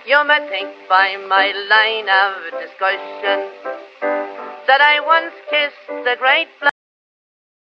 You may think by my line of discussion that I once kissed the great